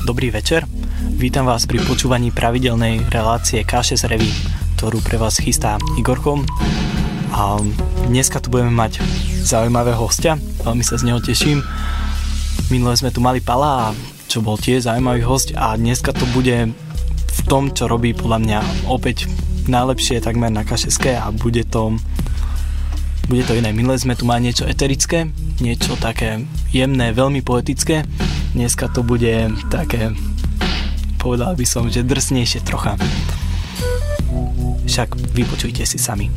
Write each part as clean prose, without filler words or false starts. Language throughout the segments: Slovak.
Dobrý večer, vítam vás pri počúvaní pravidelnej relácie K6 Revue, ktorú pre vás chystá Igorko. A dneska tu budeme mať zaujímavého hostia, veľmi sa z neho teším. Minule sme tu mali Pala, čo bol tiež zaujímavý host, a dneska to bude v tom, čo robí podľa mňa opäť najlepšie takmer na K6 a bude to iné. Minule sme tu mali niečo eterické, niečo také jemné, veľmi poetické. Dneska to bude také, povedal by som, že drsnejšie trocha. Však vypočujte si sami.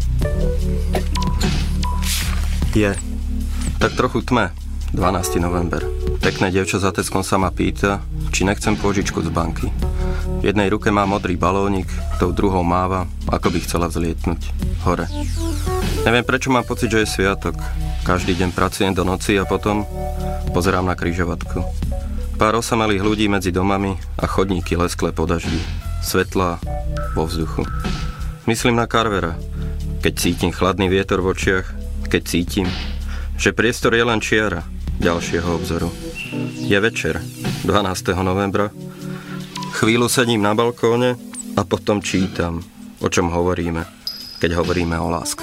Je tak trochu tme, 12. november. Pekné dievča za Teskom sa ma pýta, či nechcem pôžičku z banky. V jednej ruke má modrý balónik, tou druhou máva, ako by chcela vzlietnúť hore. Neviem, prečo mám pocit, že je sviatok. Každý deň pracujem do noci a potom pozerám na križovatku. Pár osamelých ľudí medzi domami a chodníky lesklé po daždi. Svetlá vo vzduchu. Myslím na Carvera, keď cítim chladný vietor v očiach, keď cítim, že priestor je len čiara ďalšieho obzoru. Je večer, 12. novembra. Chvíľu sedím na balkóne a potom čítam, o čom hovoríme, keď hovoríme o láske.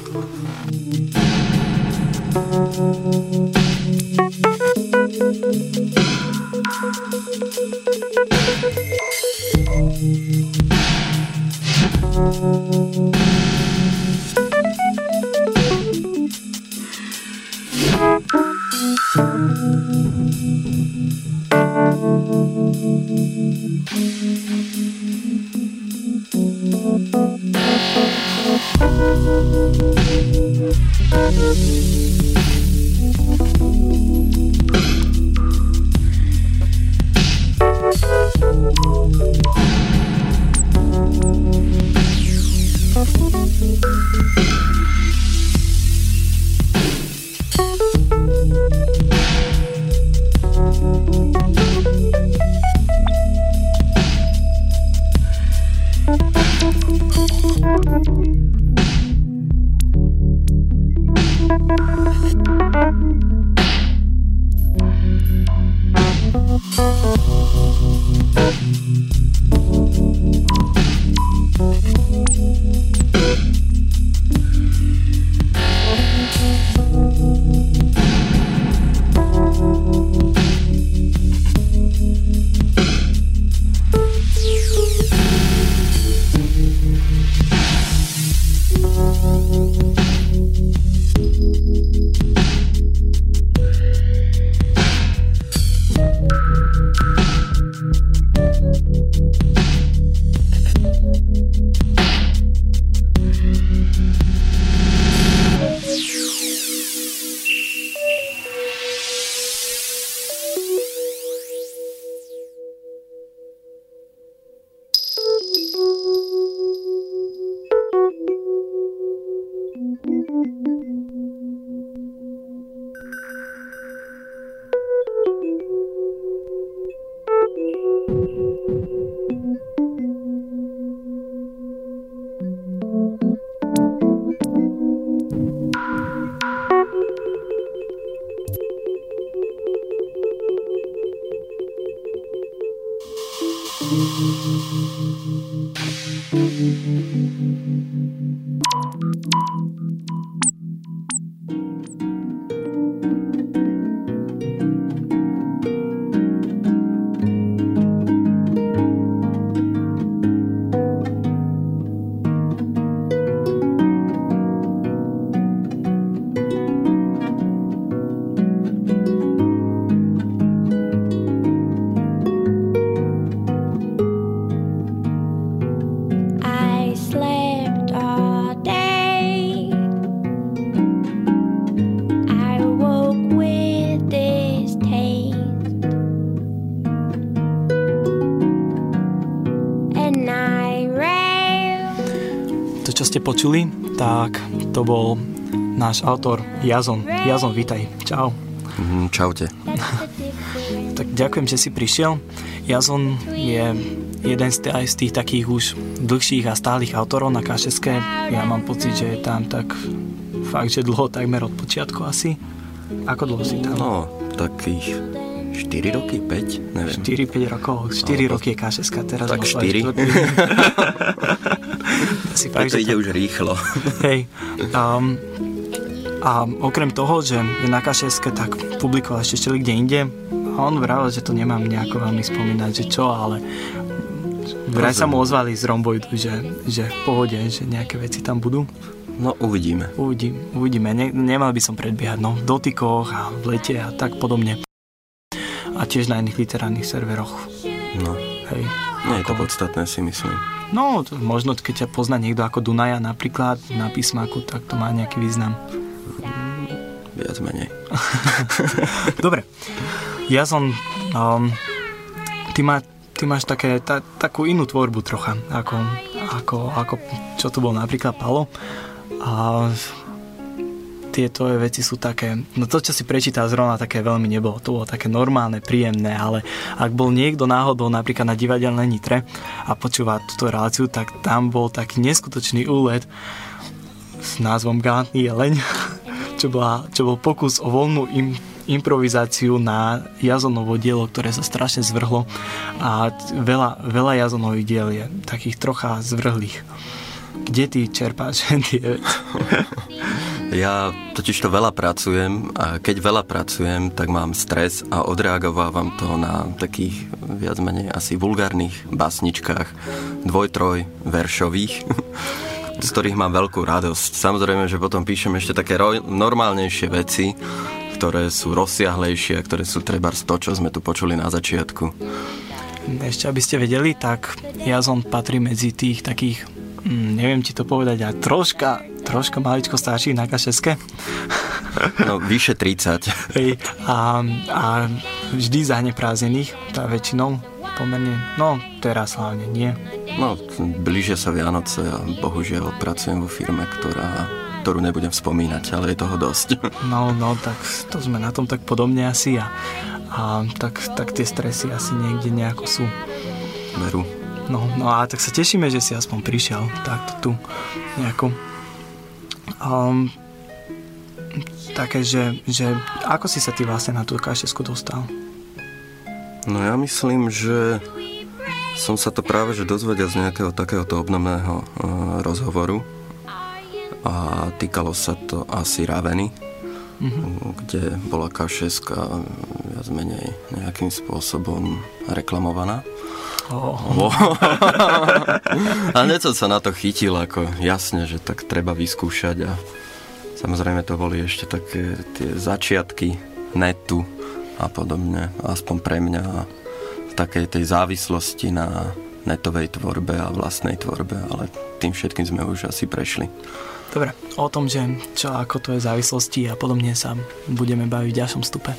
Čo ste počuli, tak to bol náš autor Jazon. Jazon, vítaj. Čau. Čaute. Tak ďakujem, že si prišiel. Jazon je jeden z tých takých už dlhších a stálych autorov na K6. Ja mám pocit, že je tam tak fakt, že dlho, takmer od počiatku asi. Ako dlho si tam? No, takých 4 roky, 5? Neviem. 4-5 rokov, 4 roky je K6 teraz. Tak 4. To ide už rýchlo. Hej. A okrem toho, že je na K6, tak publikoval ešte kde inde. A on vravel, že to nemám nejako veľmi spomínať, že čo, ale vraj sa mu ozvali z Rhomboidu, že v pohode, že nejaké veci tam budú. No, uvidíme. Uvidíme. Nemal by som predbiehať, no, v dotykoch a v lete a tak podobne. A tiež na iných literárnych serveroch. No. Hej. Nie je to podstatné, si myslím. No, možno keď ťa pozná niekto ako Dunaja napríklad na písmaku, tak to má nejaký význam. Viac menej. Dobre. Ja som... Ty máš takú inú tvorbu trocha, ako čo tu bol napríklad Palo. A tie tvoje veci sú také... No to, čo si prečítal zrovna, také veľmi nebolo. To bolo také normálne, príjemné, ale ak bol niekto náhodou napríklad na Divadelnej Nitre a počúva túto reláciu, tak tam bol taký neskutočný úlet s názvom Galantný jeleň, čo bol pokus o voľnú improvizáciu na Jazonovo dielo, ktoré sa strašne zvrhlo a veľa Jazonových diel je takých trocha zvrhlých. Kde ty čerpáš tie veci? Ja totižto veľa pracujem a keď veľa pracujem, tak mám stres a odreagovávam to na takých viac menej asi vulgárnych básničkách, 2-3 veršových, z ktorých mám veľkú radosť. Samozrejme, že potom píšem ešte také normálnejšie veci, ktoré sú rozsiahlejšie a ktoré sú trebárs to, čo sme tu počuli na začiatku. Ešte aby ste vedeli, tak Jazon patrí medzi tých takých, neviem ti to povedať, ale troška maličko starších na K6. No, vyše 30. Hej, a vždy zaneprázdnených, tá väčšinou pomerne, no teraz hlavne nie. No, blížia sa Vianoce a bohužiaľ pracujem vo firme, ktorú nebudem spomínať, ale je toho dosť. No, tak to sme na tom tak podobne asi a tak tie stresy asi niekde nejako sú. Veru. No a tak sa tešíme, že si aspoň prišiel takto tu nejako. Také, že ako si sa ty vlastne na tú K6 dostal? No ja myslím, že som sa to práve že dozvedel z nejakého takéhoto obdobného rozhovoru a týkalo sa to asi Raveny, kde bola K6 viac menej nejakým spôsobom reklamovaná. A hneď som sa na to chytil, ako jasne, že tak treba vyskúšať a samozrejme to boli ešte také tie začiatky netu a podobne, aspoň pre mňa v takej tej závislosti na netovej tvorbe a vlastnej tvorbe, ale tým všetkým sme už asi prešli. Dobre, o tom, že čo ako to je závislosti a podobne sa budeme baviť v ďalšom stupe.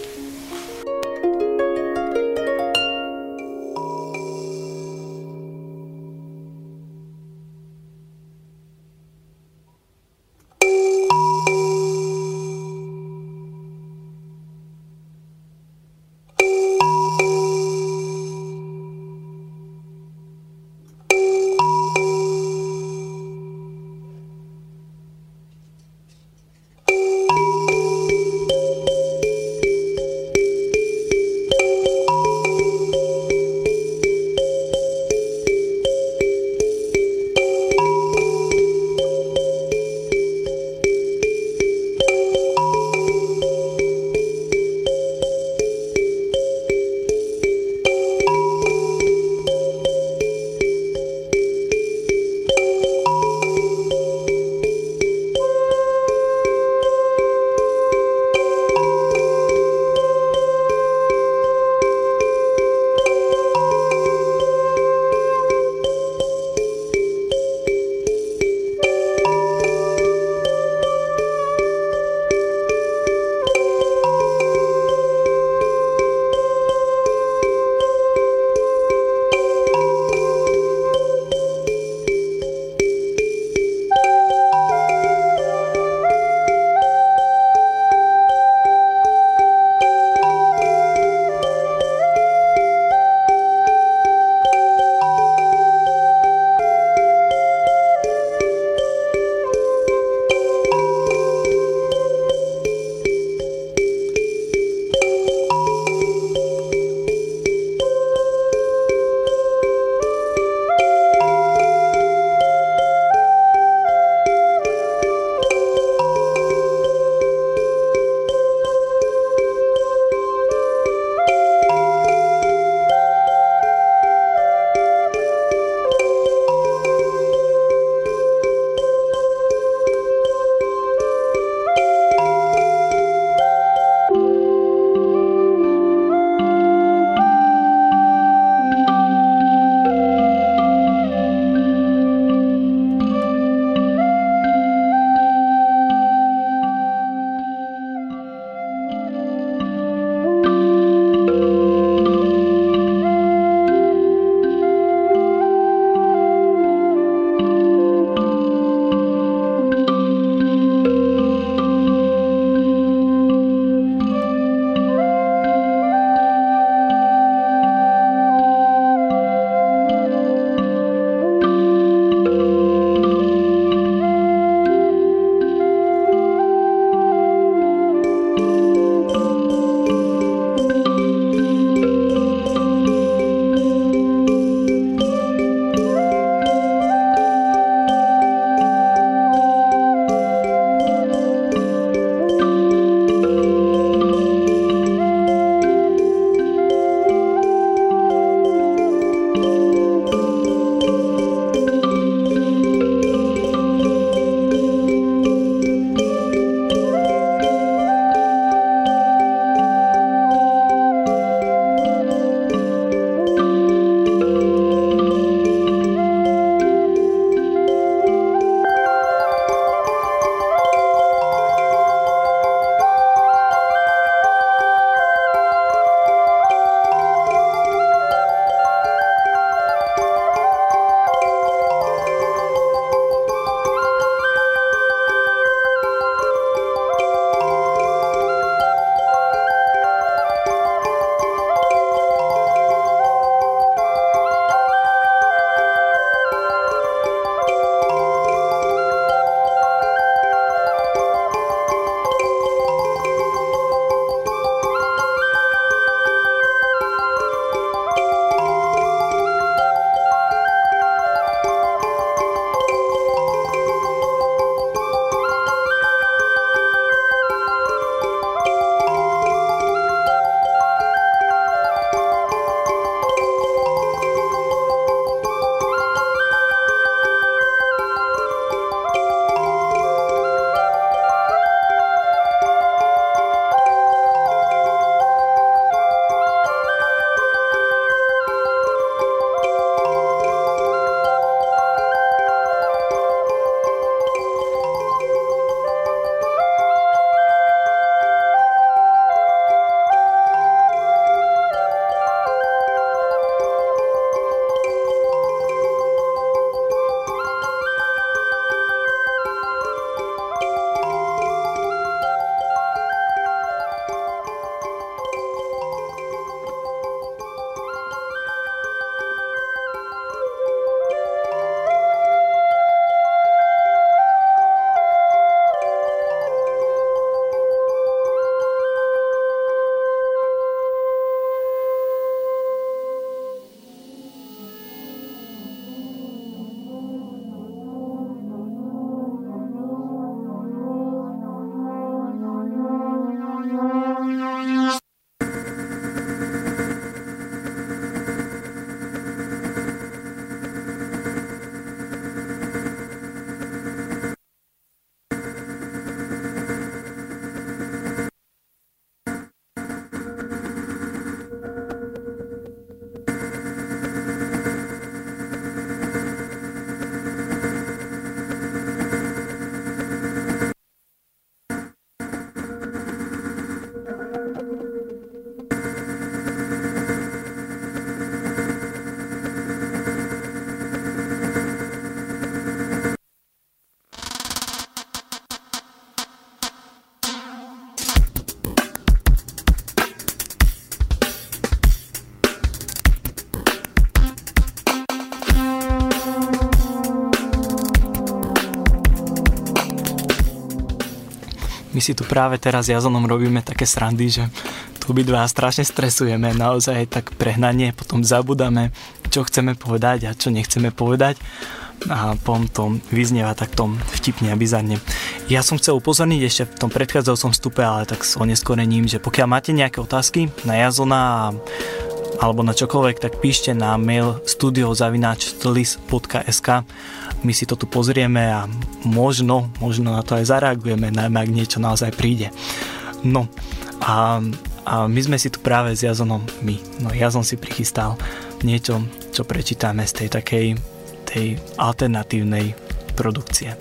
My si tu práve teraz s Jazonom robíme také srandy, že tu obidva strašne stresujeme, naozaj tak prehnanie, potom zabudáme, čo chceme povedať a čo nechceme povedať a potom to vyznieva takto vtipne a bizarne. Ja som chcel upozorniť ešte v tom predchádzajúcom vstupe, ale tak s oneskorením, že pokiaľ máte nejaké otázky na Jazona alebo na čokoľvek, tak píšte na mail studio@tlis.sk. My si to tu pozrieme a možno na to aj zareagujeme, najmä ak niečo naozaj príde. No a my sme si tu práve s Jazonom, Jazon si prichystal niečo, čo prečítame z tej takej tej alternatívnej produkcie.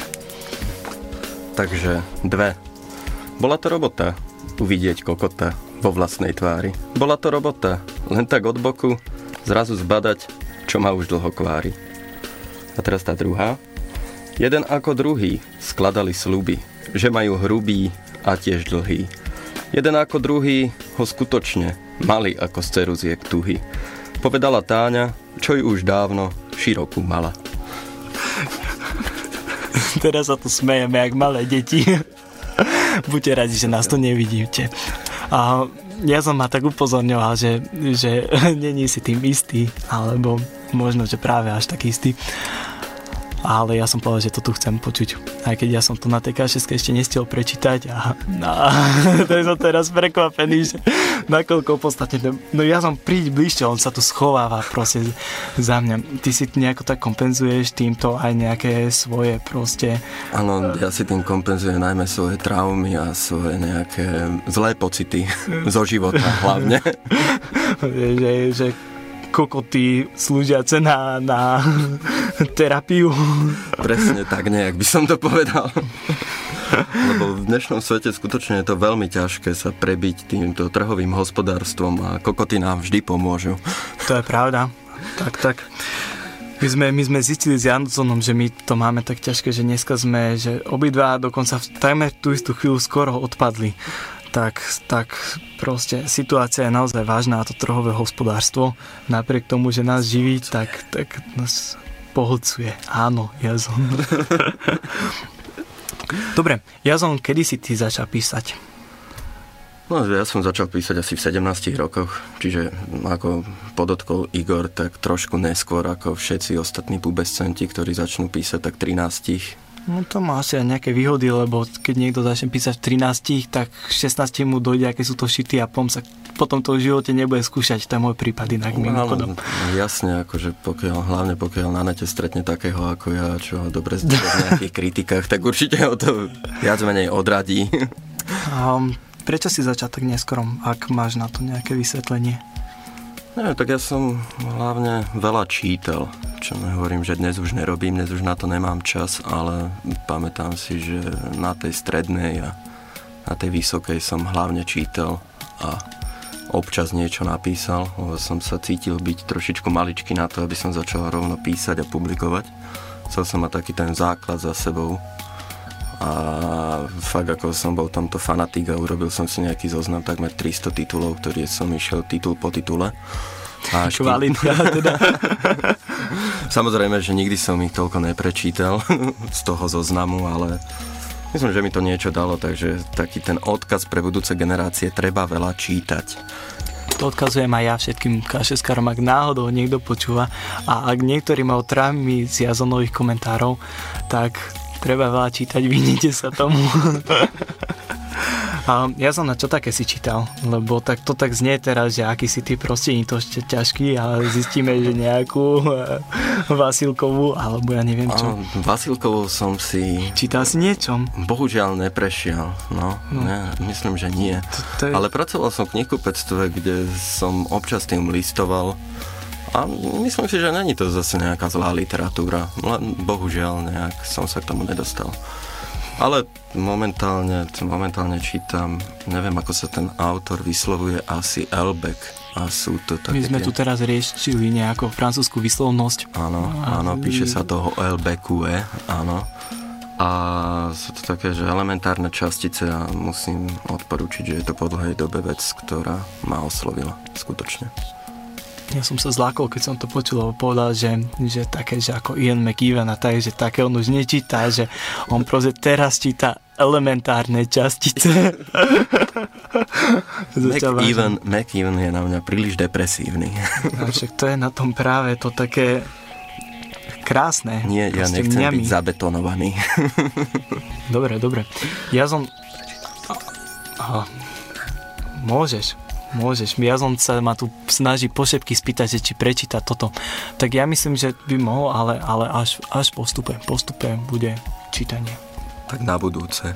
Takže 2. Bola to robota uvidieť kokota vo vlastnej tvári. Bola to robota len tak od boku zrazu zbadať, čo ma už dlho kvári. A teraz tá druhá. Jeden ako druhý skladali sľuby, že majú hrubý a tiež dlhý. Jeden ako druhý ho skutočne mali ako z ceruziek tuhy. Povedala Táňa, čo ju už dávno širokú mala. Teraz sa tu smejeme, jak malé deti. Buďte radi, že nás tu nevidíte. A ja som ma tak upozorňoval, že není si tým istý, alebo možno, že práve až tak istý. Ale ja som povedal, že to tu chcem počuť. Aj keď ja som to na tej K6 ešte nestiel prečítať a som teraz prekvapený, že nakoľko podstatne. No ja som príď bližšie, on sa tu schováva proste za mňa. Ty si nejako tak kompenzuješ týmto aj nejaké svoje proste... Áno, ja si tým kompenzujem najmä svoje traumy a svoje nejaké zlé pocity zo života hlavne. že kokoty slúžiace na terapiu. Presne tak, nejak by som to povedal. Lebo v dnešnom svete skutočne je to veľmi ťažké sa prebiť týmto trhovým hospodárstvom a kokoty nám vždy pomôžu. To je pravda. Tak. My sme zistili s Jansonom, že my to máme tak ťažké, že dneska sme, že obidva dokonca tajme tú istú chvíľu skoro odpadli. Tak proste situácia je naozaj vážna a to trhové hospodárstvo, napriek tomu, že nás živí, tak nás pohlcuje. Áno, Jazon. Dobre, Jazon, kedy si ty začal písať? No, ja som začal písať asi v 17 rokoch, čiže ako podotkol Igor, tak trošku neskôr ako všetci ostatní pubescenti, ktorí začnú písať tak 13. No to má asi aj nejaké výhody, lebo keď niekto začne písať v 13, tak v 16 mu dojde, aké sú to šity a potom to v živote nebude skúšať. To je môj prípad inak mimochodom. Jasne, akože hlavne pokiaľ na nete stretne takého ako ja, čo ho dobre zdá v nejakých kritikách, tak určite ho to viac menej odradí. Prečo si začal tak neskorom, ak máš na to nejaké vysvetlenie? Neviem, tak ja som hlavne veľa čítal, čo nehovorím, že dnes už nerobím, dnes už na to nemám čas, ale pamätám si, že na tej strednej a na tej vysokej som hlavne čítal a občas niečo napísal, lebo som sa cítil byť trošičku maličký na to, aby som začal rovno písať a publikovať. Chcel som mať taký ten základ za sebou a fakt ako som bol tamto fanatik a urobil som si nejaký zoznam takmer 300 titulov, ktorý som išiel titul po titule. Teda. Samozrejme, že nikdy som ich toľko neprečítal z toho zoznamu, ale myslím, že mi to niečo dalo, takže taký ten odkaz pre budúce generácie, treba veľa čítať. To odkazujem aj ja všetkým K6-karom, ak náhodou niekto počúva a ak niektorý mal traumy z Jazonových komentárov, tak treba veľa čítať, vyhnite sa tomu. A ja som na čo také si čítal, lebo tak to tak znie teraz, že aký si ty proste nie to ešte ťažký, ale zistíme, že nejakú Vasilkovú, alebo ja neviem čo. Vasilkovou som si... Čítal si niečom? Bohužiaľ neprešiel, ne, myslím, že nie. Ale pracoval som v knihkupectve, kde som občas tým listoval a myslím si, že není to zase nejaká zlá literatúra, len bohužiaľ nejak som sa k tomu nedostal. Ale momentálne čítam, neviem ako sa ten autor vyslovuje, asi Elbeck. A sú to také... My sme tu teraz riešili nejakú francúzsku výslovnosť. Áno, píše sa toho Elbeckue, áno. A sú to také, že elementárne častice a musím odporučiť, že je to po dlhej dobe vec, ktorá ma oslovila, skutočne. Ja som sa zlákol, keď som to počul, lebo povedal, že také, že ako Ian McEwan a tak, že také on už nečítá, že on proste teraz číta elementárne častice. McEwan je na mňa príliš depresívny. A však to je na tom práve to také krásne. Nie, ja nechcem byť zabetonovaný. Dobre. Ja som... Môžeš. Ja som sa ma tu snaží po šepky spýtať, že či prečíta toto. Tak ja myslím, že by mohol, ale až postupe bude čítanie. Tak na budúce.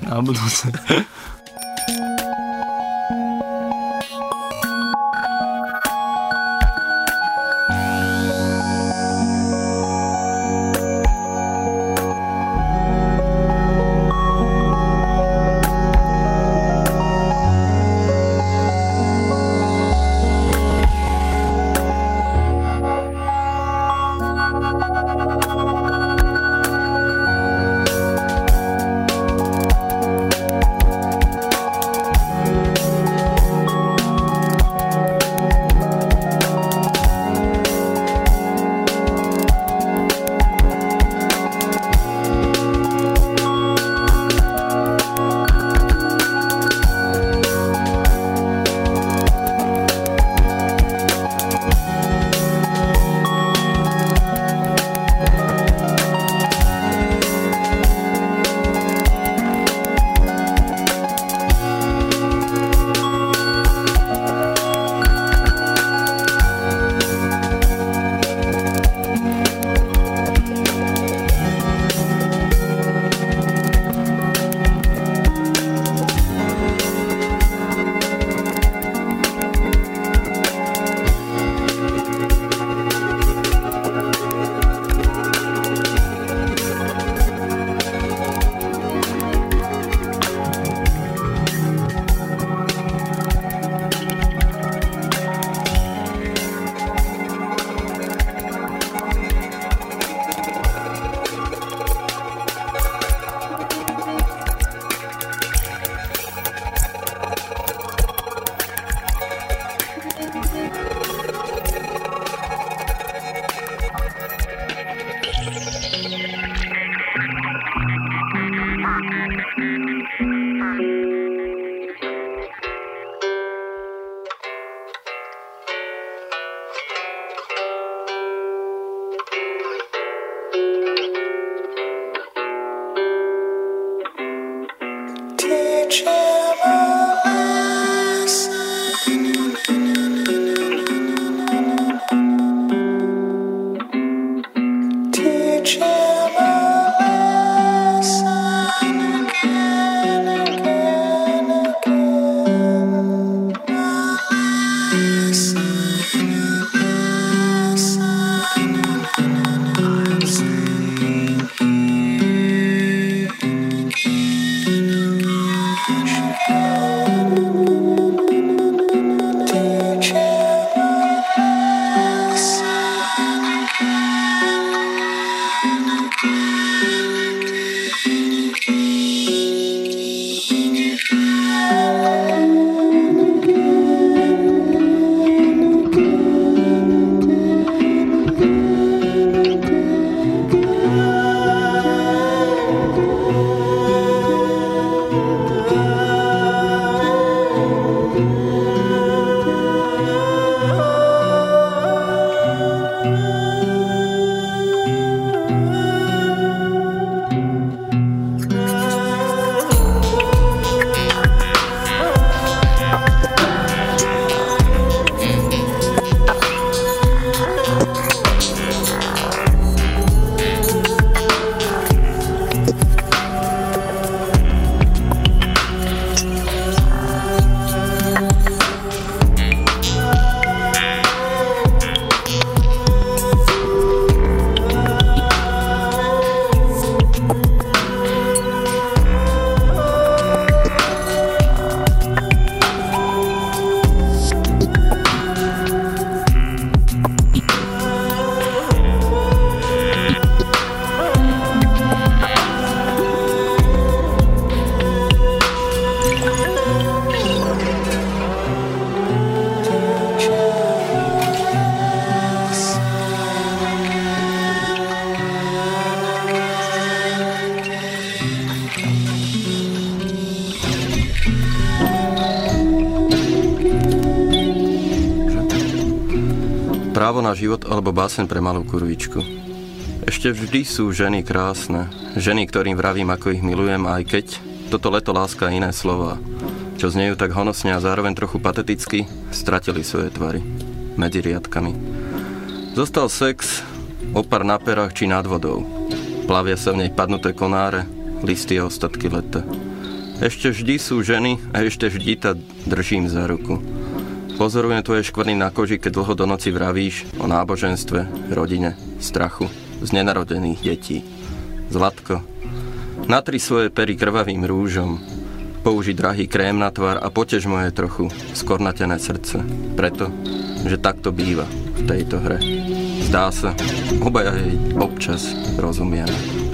Právo na život alebo báseň pre malú kurvičku. Ešte vždy sú ženy krásne. Ženy, ktorým vravím, ako ich milujem, aj keď toto leto láska iné slová, čo znejú tak honosne a zároveň trochu pateticky, stratili svoje tvary medzi riadkami. Zostal sex, opar na perách či nad vodou. Plavia sa v nej padnuté konáre, listy a ostatky leta. Ešte vždy sú ženy a ešte vždy ta držím za ruku. Pozorujem tvoje škvrny na koži, keď dlho do noci vravíš o náboženstve, rodine, strachu z nenarodených detí. Zlatko, natri svoje pery krvavým rúžom, použi drahý krém na tvár a potež moje trochu skornatené srdce. Preto, že takto býva v tejto hre. Zdá sa, obaja jej občas rozumieme.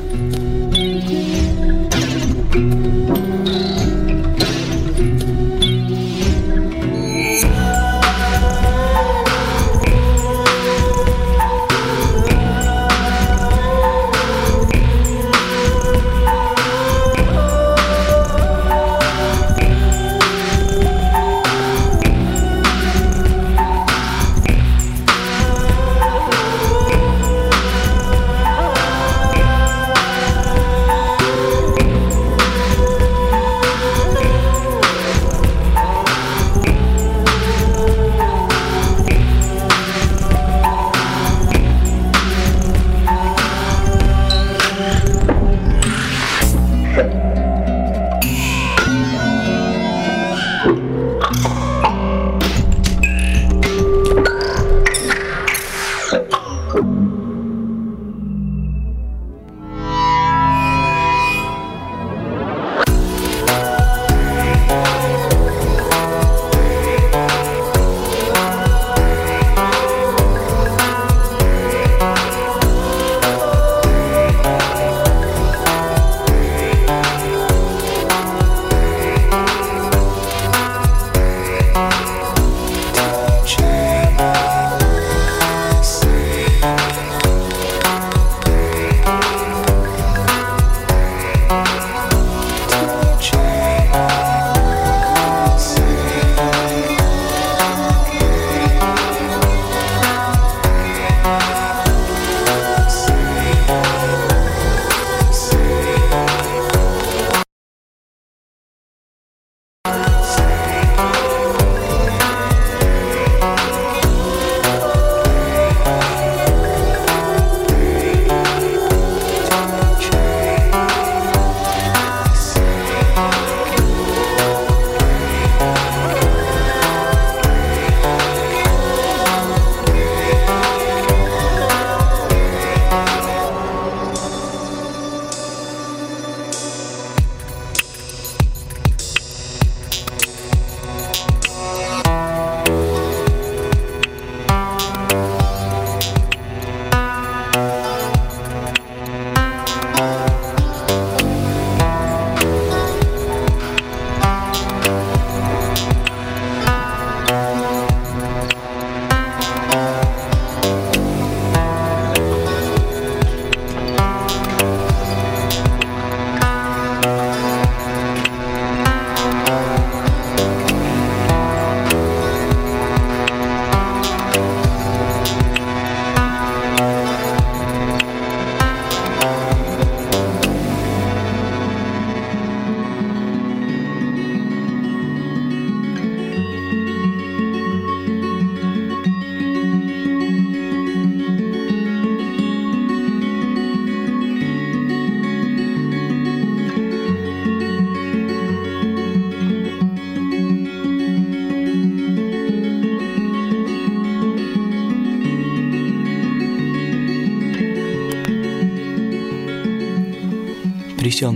prišiel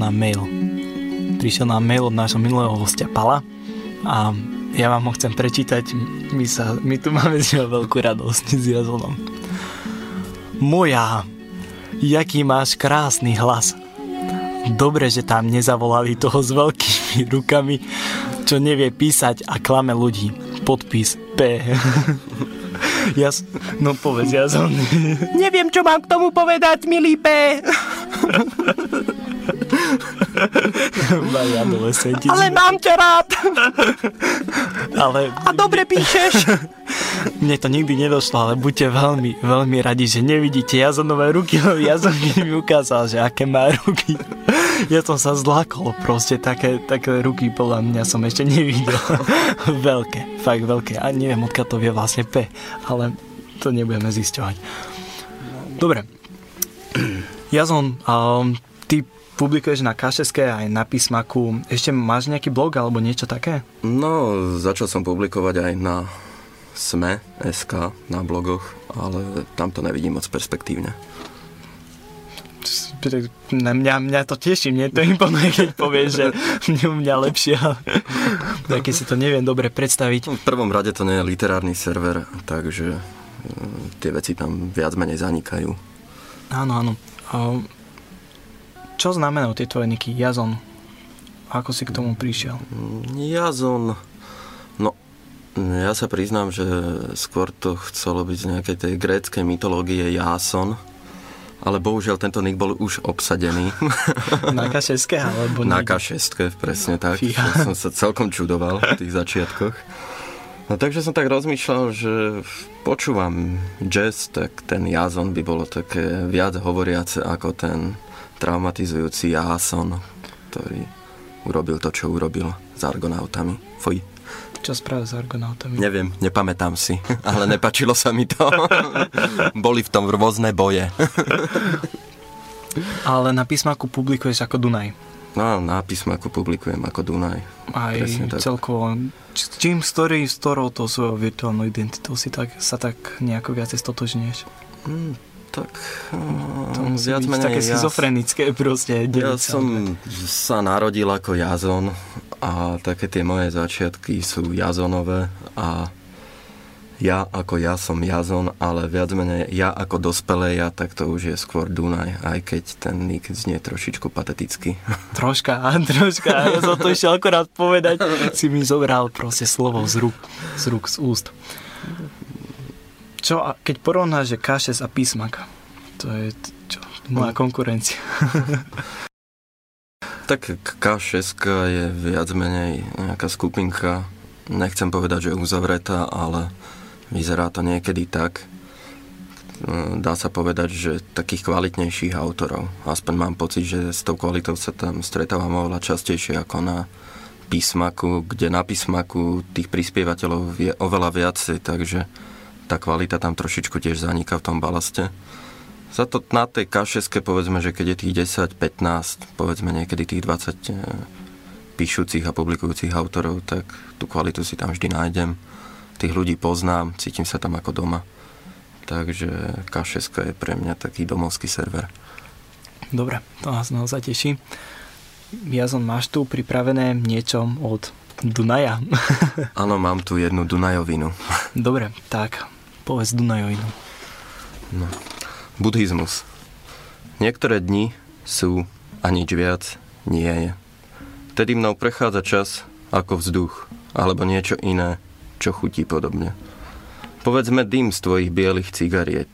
nám mail od nášho minulého hostia Pala a ja vám ho chcem prečítať. My tu máme z neho veľkú radosť s Jazonom. Moja, jaký máš krásny hlas. Dobre, že tam nezavolali toho s veľkými rukami, čo nevie písať a klame ľudí. Podpis P. No povedz, Jazon. Neviem, čo mám k tomu povedať, milý P. Mali adolescenti. Ale mám ťa rád. Ale... A dobre píšeš. Mne to nikdy nedošlo, ale buďte veľmi, veľmi radi, že nevidíte Jazonové ruky, lebo Jazon mi ukázal, že aké má ruky. Ja som sa zlákol, proste také ruky podľa mňa som ešte nevidel. Veľké, fakt veľké. A neviem, odkiaľ to vie vlastne P, ale to nebudeme zisťovať. Dobre. Jazon, ty publikuješ na K6 aj na Písmaku. Ešte máš nejaký blog alebo niečo také? No, začal som publikovať aj na SME.sk na blogoch, ale tam to nevidím moc perspektívne. Mňa to teší, mne to imponuje, keď povieš, že mňa lepšie, ale keď si to neviem dobre predstaviť. V prvom rade to nie je literárny server, takže tie veci tam viac menej zanikajú. Áno. Čo znamenajú tie tvoje niky? Jazon. Ako si k tomu prišiel? Jazon. No, ja sa priznám, že skôr to chcelo byť z nejakej tej gréckej mytológie Jáson, ale bohužiaľ tento nick bol už obsadený. Na K6 alebo na K6, presne tak. Ja som sa celkom čudoval v tých začiatkoch. No takže som tak rozmýšľal, že počúvam jazz, tak ten Jazon by bolo také viac hovoriace ako ten traumatizujúci Jáson, ktorý urobil to, čo urobil s Argonautami. Fuj. Čo spravil s Argonautami? Neviem, nepamätám si, ale nepačilo sa mi to. Boli v tom rôzne boje. Ale na Písmaku publikuješ ako Dunaj. No, na Písmaku publikujem ako Dunaj. Aj celkovo. S ktorou to svojou virtuálnou identitou sa tak nejako viacej stotožňuješ? Tak to musí viac byť také schizofrenické proste. Ja som sa narodil ako Jazon a také tie moje začiatky sú Jazonové a ja ako ja som Jazon, ale viac menej ja ako dospelé ja, tak to už je skôr Dunaj, aj keď ten nick znie trošičku pateticky. Troška. Ja som to ešte akorát povedať, si mi zobral proste slovo z rúk, z úst. Čo, keď porovnáš, že K6 a Písmak, to je moja konkurencia. Tak K6 je viac menej nejaká skupinka, nechcem povedať, že uzavretá, ale vyzerá to niekedy tak. Dá sa povedať, že takých kvalitnejších autorov. Aspoň mám pocit, že s tou kvalitou sa tam stretávam oveľa častejšie ako na Písmaku, kde na Písmaku tých prispievateľov je oveľa viacej, takže tá kvalita tam trošičku tiež zaniká v tom balaste. Za to na tej K6, povedzme, že keď je tých 10-15, povedzme niekedy tých 20 píšucich a publikujúcich autorov, tak tú kvalitu si tam vždy nájdem. Tých ľudí poznám, cítim sa tam ako doma. Takže K6 je pre mňa taký domovský server. Dobre, to nás naozaj teší. Jazon, máš tu pripravené niečo od Dunaja? Áno, mám tu jednu Dunajovinu. Dobre, tak povedz Dunajovinu. No. Buddhizmus. Niektoré dni sú a nič viac nie je. Vtedy mnou prechádza čas ako vzduch, alebo niečo iné, čo chutí podobne. Povedzme dym z tvojich bielých cigariet.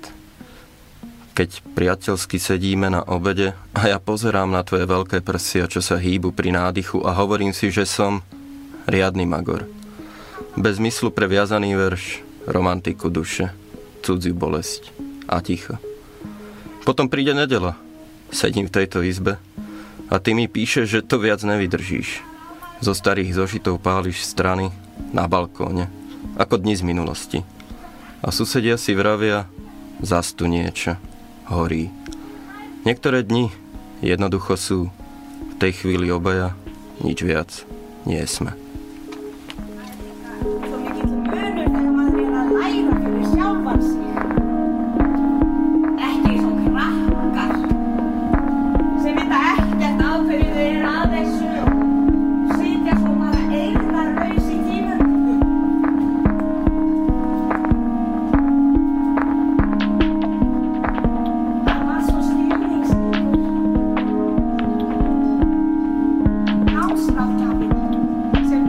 Keď priateľsky sedíme na obede a ja pozerám na tvoje veľké prsia, čo sa hýbu pri nádychu a hovorím si, že som riadny magor. Bez myslu pre viazaný verš, romantiku duše, cudziu bolesť a ticho. Potom príde nedeľa. Sedím v tejto izbe a ty mi píšeš, že to viac nevydržíš. Zo starých zošitov páliš strany na balkóne, ako dni z minulosti. A susedia si vravia, zas tu niečo horí. Niektoré dni jednoducho sú v tej chvíli obaja, nič viac nie sme. Sem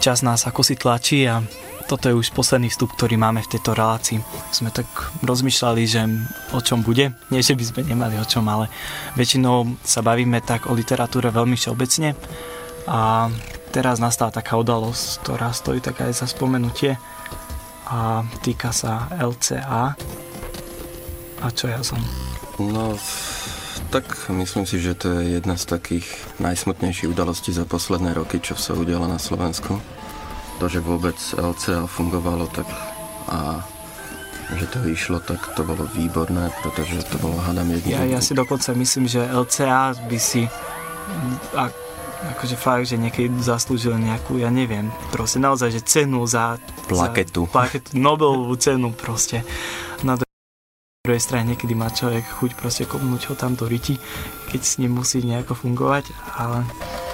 čas nás ako si tlačí a toto je už posledný vstup, ktorý máme v tejto relácii. Sme tak rozmýšľali, že o čom bude. Nie, že by sme nemali o čom, ale väčšinou sa bavíme tak o literatúre veľmi všeobecne. A teraz nastala taká udalosť, ktorá stojí tak aj za spomenutie a týka sa LCA. A čo ja som? No, tak myslím si, že to je jedna z takých najsmutnejších udalostí za posledné roky, čo sa udialo na Slovensku. To, že vôbec LCA fungovalo tak a že to vyšlo, tak to bolo výborné, pretože to bolo, hádam, jediné. Ja si dokonca myslím, že LCA by si akože fakt, že niekedy zaslúžil nejakú, ja neviem, proste naozaj, že cenu za plaketu, Nobelovú cenu proste. Na druhej strane niekedy má človek chuť proste kopnúť ho tam do riti, keď s ním musí nejako fungovať, ale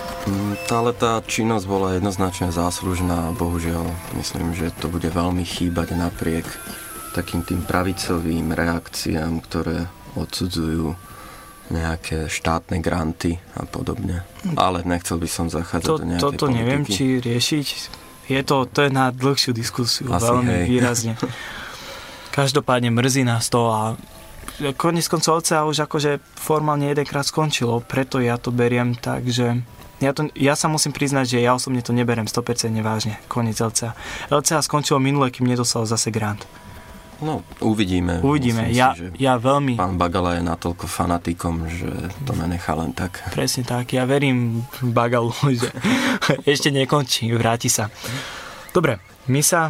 tá činnosť bola jednoznačne záslužná a bohužiaľ myslím, že to bude veľmi chýbať napriek takým tým pravicovým reakciám, ktoré odsudzujú nejaké štátne granty a podobne. Ale nechcel by som zachádzať do nejakej toto politiky. Neviem, či riešiť. To je na dlhšiu diskusiu. Asi veľmi výrazne. Každopádne mrzí nás to a koniec koncov LCA už akože formálne jedenkrát skončilo, preto ja to beriem tak, že ja sa musím priznať, že ja osobne to neberiem 100% vážne. Koniec LCA. LCA skončilo minule, kým nedostal zase grant. No, uvidíme. Ja veľmi... Pán Bagala je natoľko fanatikom, že to nenechá len tak. Presne tak. Ja verím Bagalu, že ešte nekončí, vráti sa. Dobre, my sa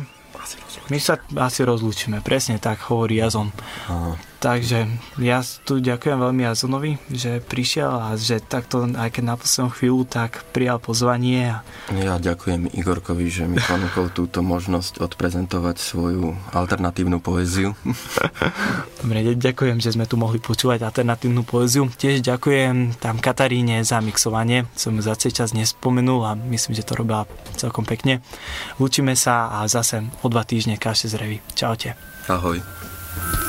asi rozlúčime. Presne tak hovorí Jazon. Aha. Takže ja tu ďakujem veľmi Jazonovi, že prišiel a že takto, aj keď na poslednú chvíľu, tak prijal pozvanie. Ja ďakujem Igorkovi, že mi ponúkol túto možnosť odprezentovať svoju alternatívnu poéziu. Dobre, ďakujem, že sme tu mohli počúvať alternatívnu poéziu. Tiež ďakujem tam Kataríne za mixovanie. Som ju za celý čas nespomenul a myslím, že to robila celkom pekne. Lúčime sa a zase o 2 týždne K6 Revy. Čaute. Ahoj.